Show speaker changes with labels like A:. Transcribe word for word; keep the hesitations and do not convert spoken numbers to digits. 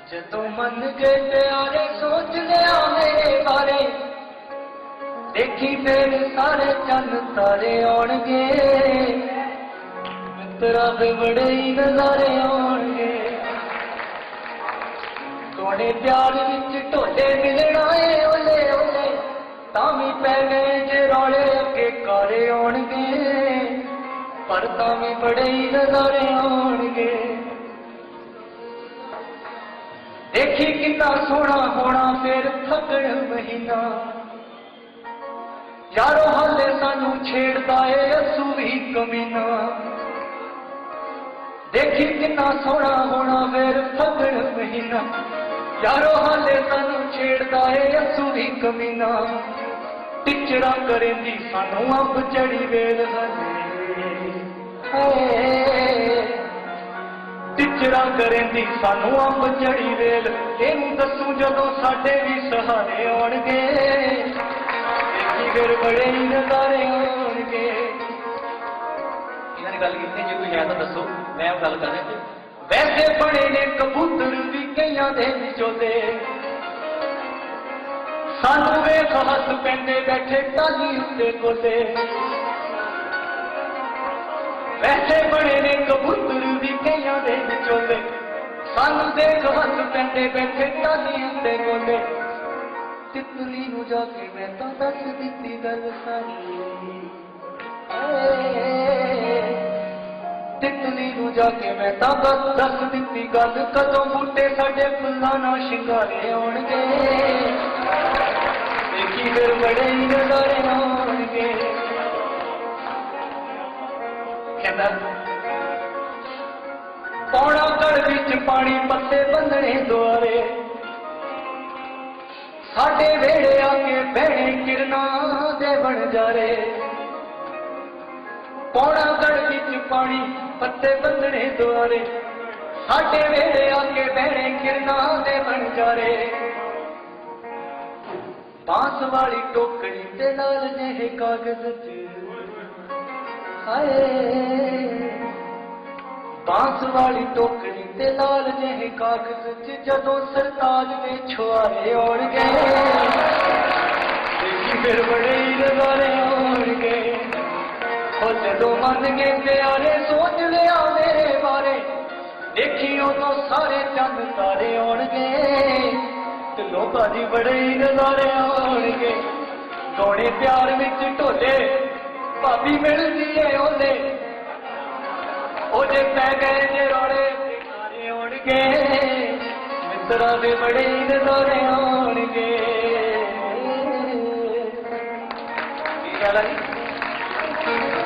A: जदों मन के प्यारे सोच लिया मेरे बारे, देखी फिर सारे चंद तारे आउणगे, मित्रा दे बड़े ही नजारे आउणगे। थोड़े प्यार विच ढोले मिलना है ओले ओले, तामी पै गए जे रौले अगे कारे आउणगे, पर तामी बड़े ही नजारे आउणगे। देखी कितना सोना होना फिर फगण महीना, यारो हाले सानू छेड़दा है असू भी कमीना। देखी कितना सोना होना फिर फगण महीना, यारो हाले सानू छेड़दा है असू भी कमीना। टिचरा करेंदी सानू अंब चढ़ी वेल हले, टिचरा करेंदी सानू अंब चढ़ी वेल, इनू दसू जदों साडे भी सहारे आउणगे, देखी फिर बड़े ही नजारे आउणगे।
B: इन्हां ने गल कीती जे कोई है तां दसो, मैं वो गल कर रहा।
A: वैसे बड़े ने कबूतर भी कईयां दे विचोले, सानू वेख हस पैंदे बैठे टाली उत्ते कोले। वैसे बड़े ने कबूतर भी कईयां दे विचोले, सानू देख हस पैंदे बैठे टाली उत्ते कोले। तितली नू जाके मैं तां दस दित्ती गल सारी, तितली नू जाके मैं तां दस दित्ती गल, कदों बूटे साडे फुल्लां नाल शिंगारे आउणगे, देखी फिर बड़े ही नजारे आउणगे। कहंदा पौड़ा गढ़ विच पानी पत्ते बंधने द्वारे, साडे वेड़े आके बहने किरना दे बन जारे। पौड़ा गढ़ विच पानी पत्ते बंधने द्वारे, साडे वेड़े आके बहने किरना दे बन जारे। बांस वाली टोकरी ते नाल जेहे कागज च, हाय बांस वाली टोकरी ते लाल जेहे कागज च, जदों सरताज दे छुआरे आउणगे, देखी फिर बड़े ही नजारे आउणगे। ओ जदों मन के प्यारे सोच लिया मेरे बारे, देखी उदों सारे चंद तारे आउणगे, ते लोकां दी बड़े ही नजारे आउणगे। थोड़े प्यार विच ढोले भाभी मिलदी है ओले, ओ जे पै गए जे रौले कारे आउणगे, मित्रा दे बड़े ही नजारे आउणगे। की गल है?